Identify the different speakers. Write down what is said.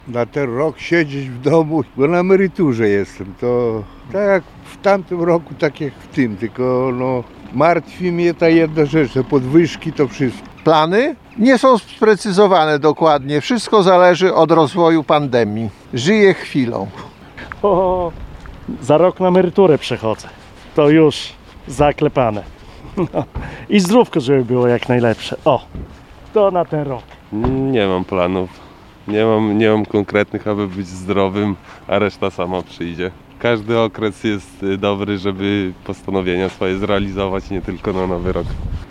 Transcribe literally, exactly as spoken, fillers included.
Speaker 1: Na ten rok siedzieć w domu, bo na emeryturze jestem. To tak jak w tamtym roku, tak jak w tym, tylko no martwi mnie ta jedna rzecz, te podwyżki, to wszystko.
Speaker 2: Plany nie są sprecyzowane dokładnie. Wszystko zależy od rozwoju pandemii. Żyję chwilą.
Speaker 3: O, za rok na emeryturę przechodzę. To już zaklepane. No. I zdrówko, żeby było jak najlepsze. O, to na ten rok.
Speaker 4: Nie mam planów. Nie mam, nie mam konkretnych, aby być zdrowym, a reszta sama przyjdzie. Każdy okres jest dobry, żeby postanowienia swoje zrealizować, nie tylko na nowy rok.